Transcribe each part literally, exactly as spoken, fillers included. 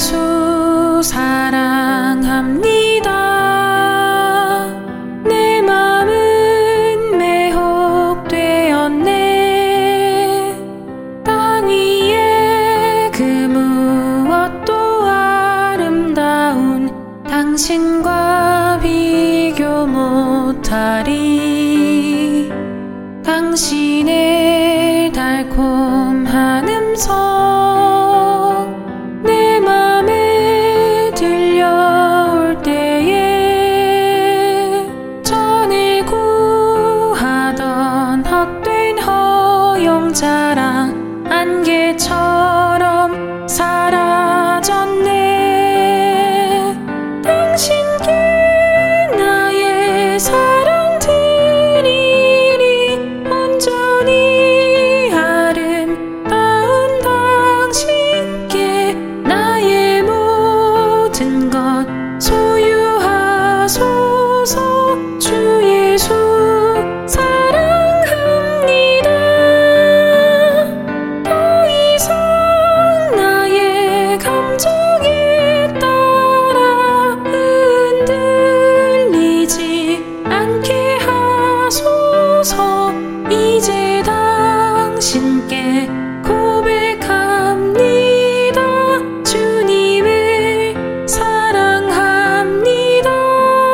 예수 사랑합니다. 내 맘은 매혹되었네. 땅 위에 그 무엇도 아름다운 당신과 비교 못하리. 당신의 달콤한 음성 내 맘에 들려올 때에 전에 구하던 헛된 허영자랑 안개처럼 사라졌네. 당신께 나의 사랑 드리리. 온전히 아름다운 당신께 나의 모든 것 소유하소서. 주 예수 사랑합니다. 더 이상 나의 감정에 따라 흔들리지 않게 하소서. 이제 당신께 고백합니다. 주님을 사랑합니다.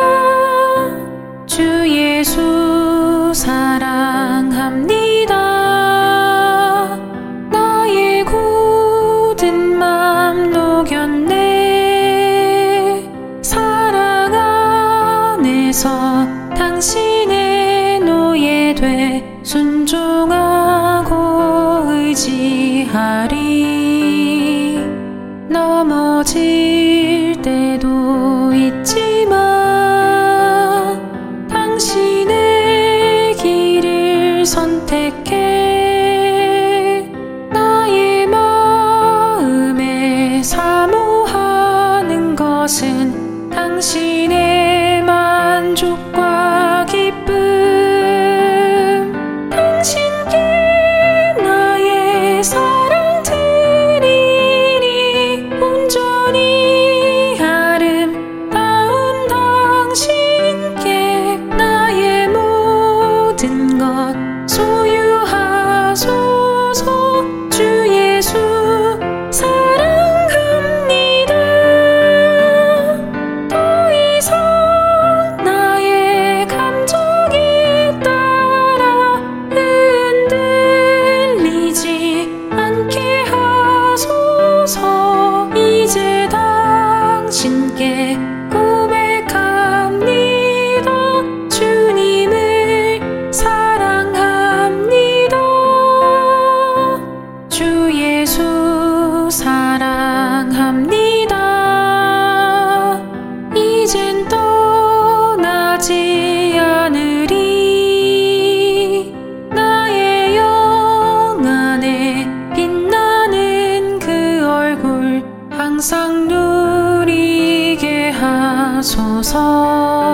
주 예수 사랑합니다. 나의 굳은 맘 녹였네. 사랑 안에서 당신의 노예돼 순종하고 의지하리. 넘어질 때도 있지만 당신의 길을 선택해. 나의 마음에 사모하는 것은 당신의 만족과 기쁨. 당신께 나의 사랑 드리리. 온전히 아름다운 당신께 나의 모든 것 소유하소서. 주 예수 사랑합니다. 더 이상 나의 감정에 따라 흔들리지 않게 하소서. 이제 당신께 고백합니다. 주님을 사랑합니다. 주 예수 사랑합니다. 이젠 떠나지 않으리. 나의 영 안에 빛나는 그 얼굴 항상 누리게 하소서.